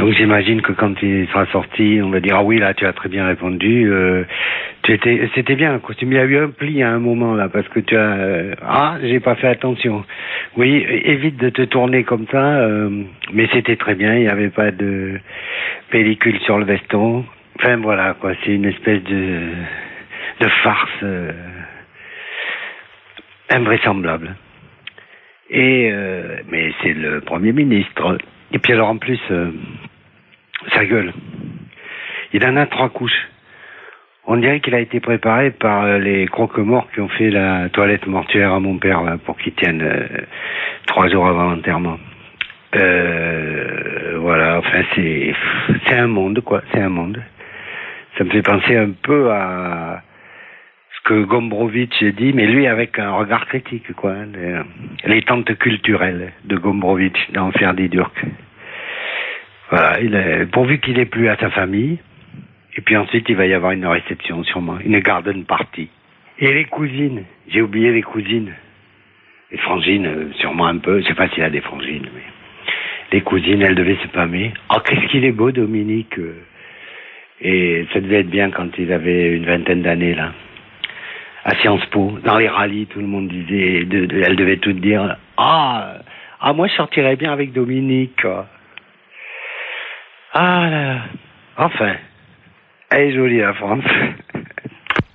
Donc j'imagine que quand il sera sorti, on va dire ah oui là tu as très bien répondu. C'était bien le costume. Il y a eu un pli à un moment là parce que tu as j'ai pas fait attention. Oui, évite de te tourner comme ça. Mais c'était très bien. Il n'y avait pas de pellicule sur le veston. Enfin voilà quoi. C'est une espèce de farce invraisemblable. Mais c'est le Premier ministre. Et puis alors en plus, sa gueule. Il en a 3 couches. On dirait qu'il a été préparé par les croque-morts qui ont fait la toilette mortuaire à mon père là, pour qu'il tienne 3 jours avant l'enterrement. Voilà, enfin c'est un monde quoi, c'est un monde. Ça me fait penser un peu à ce que Gombrowicz dit, mais lui avec un regard critique quoi. Les tentes culturelles de Gombrowicz dans Ferdi Durk. Voilà, pourvu qu'il ait plu à sa famille. Et puis ensuite, il va y avoir une réception, sûrement. Une garden party. Et les cousines. J'ai oublié les cousines. Les frangines, sûrement un peu. Je sais pas s'il y a des frangines, mais... Les cousines, elles devaient se pâmer. Oh, qu'est-ce qu'il est beau, Dominique. Et ça devait être bien quand il avait une vingtaine d'années, là. À Sciences Po. Dans les rallyes, tout le monde disait... elles devaient toutes dire... moi, je sortirais bien avec Dominique. Ah là là. Enfin... Elle est jolie, la France.